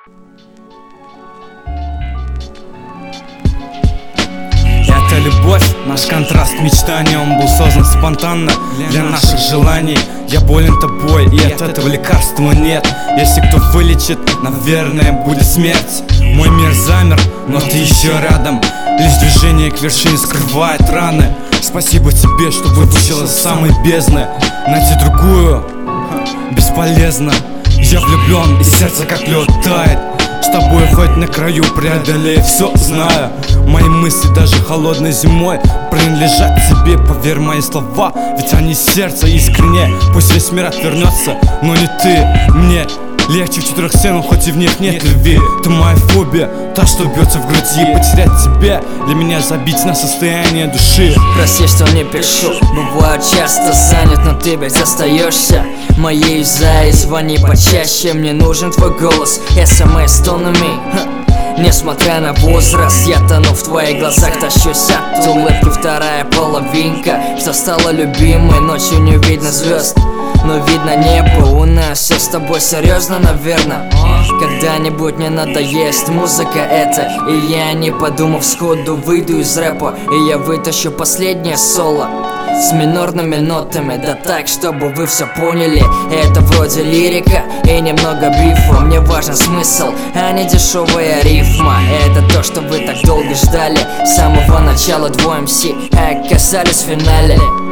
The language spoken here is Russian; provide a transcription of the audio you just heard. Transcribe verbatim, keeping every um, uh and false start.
Это любовь, наш контраст мечтаний. Он был создан спонтанно для наших желаний. Я болен тобой, и от этого лекарства нет. Если кто вылечит, наверное, будет смерть. Мой мир замер, но ты еще рядом. Лишь движение к вершине скрывает раны. Спасибо тебе, что вытащила с самой бездны. Найти другую бесполезно. Я влюблен, и сердце как лед тает. С тобой хоть на краю преодолею все, знаю. Мои мысли даже холодной зимой принадлежат тебе, поверь мои слова, ведь они сердце искренне. Пусть весь мир отвернется, но не ты. Мне легче в четырех стенах, хоть и в них нет любви. Ты моя фобия, та, что бьется в груди. Потерять тебя для меня забить на состояние души. Прости, что не пишу, бываю часто занят, но ты ведь остаешься моей зай. Звони почаще, мне нужен твой голос, смс тонами. Несмотря на возраст, я тону в твоих глазах, тащусь от улыбки вторая половинка, что стала любимой. Ночью не видно звезд, но видно небо. У нас все с тобой серьезно, наверное. Когда-нибудь мне надоест музыка эта, и я, не подумав сходу, выйду из рэпа. И я вытащу последнее соло с минорными нотами, да так, чтобы вы все поняли. Это вроде лирика и немного бифа. Мне важен смысл, а не дешевая рифма. Это то, что вы так долго ждали. С самого начала двое эм си оказались в финале.